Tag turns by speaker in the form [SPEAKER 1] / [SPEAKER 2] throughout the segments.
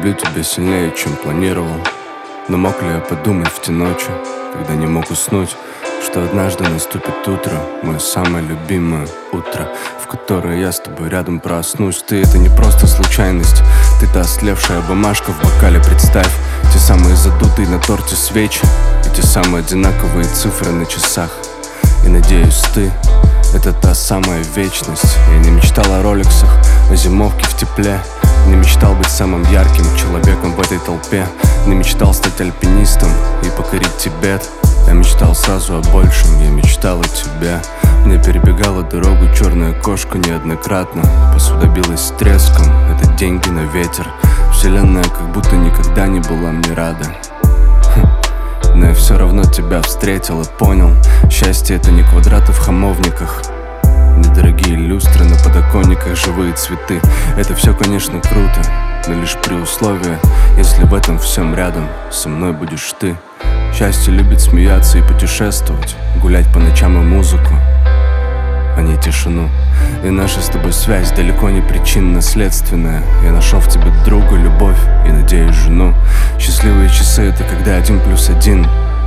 [SPEAKER 1] люблю тебя сильнее, чем планировал. Но мог ли я подумать в те ночи, когда не мог уснуть, что однажды наступит утро, мое самое любимое утро, в которое я с тобой рядом проснусь. Ты — это не просто случайность, ты та слевшая бумажка в бокале. Представь, те самые задутые на торте свечи и те самые одинаковые цифры на часах. И надеюсь, ты — это та самая вечность. Я не мечтал о роликсах, о зимовке в тепле, не мечтал быть самым ярким человеком в этой толпе, не мечтал стать альпинистом и покорить Тибет. Я мечтал сразу о большем, я мечтал о тебе. Мне перебегала дорогу черная кошка неоднократно, посуда билась с треском, это деньги на ветер. Вселенная как будто никогда не была мне рада. Но я все равно тебя встретил и понял: счастье — это не квадраты в хамовниках, недорогие люстры на подоконниках, живые цветы. Это все, конечно, круто, но лишь при условии, если в этом всем рядом со мной будешь ты. Счастье любит смеяться и путешествовать, гулять по ночам и музыку, а не тишину. И наша с тобой связь далеко не причинно-следственная. Я нашел в тебе друга, любовь и, надеюсь, жену. Счастливые часы — это когда 1+1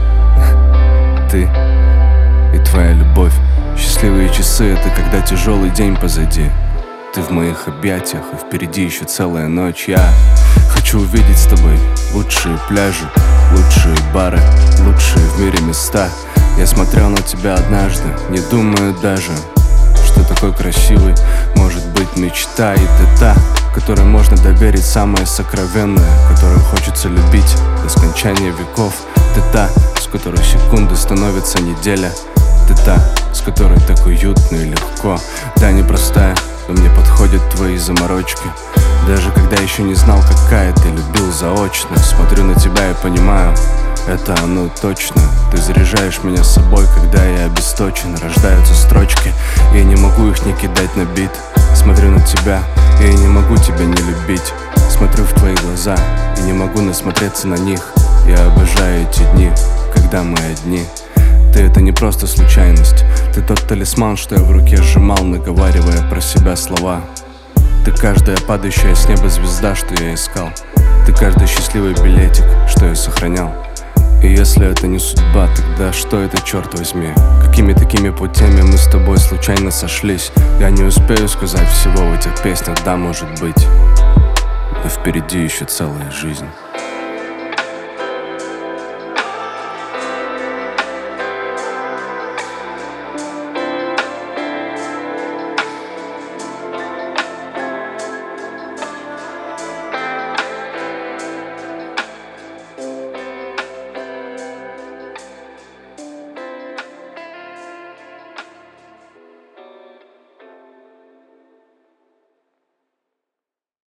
[SPEAKER 1] ты и твоя любовь. Счастливые часы — это когда тяжелый день позади, ты в моих объятиях, и впереди еще целая ночь. Я хочу увидеть с тобой лучшие пляжи, лучшие бары, лучшие в мире места. Я смотрел на тебя однажды, не думаю даже, что такой красивый может быть мечта. И ты та, которой можно доверить самое сокровенное, которую хочется любить до скончания веков. Ты та, с которой секунды становятся неделя. Ты та, с которой так уютно и легко. Да, непростая, но мне подходят твои заморочки. Даже когда еще не знал, какая ты, любил заочно. Смотрю на тебя и понимаю, это оно точно. Ты заряжаешь меня собой, когда я обесточен. Рождаются строчки, я не могу их не кидать на бит. Смотрю на тебя, и я не могу тебя не любить. Смотрю в твои глаза и не могу насмотреться на них. Я обожаю эти дни, когда мы одни. Ты — это не просто случайность, ты тот талисман, что я в руке сжимал, наговаривая про себя слова. Ты каждая падающая с неба звезда, что я искал. Ты каждый счастливый билетик, что я сохранял. И если это не судьба, тогда что это, черт возьми? Какими такими путями мы с тобой случайно сошлись? Я не успею сказать всего в этих песнях, да, может быть, но впереди еще целая жизнь.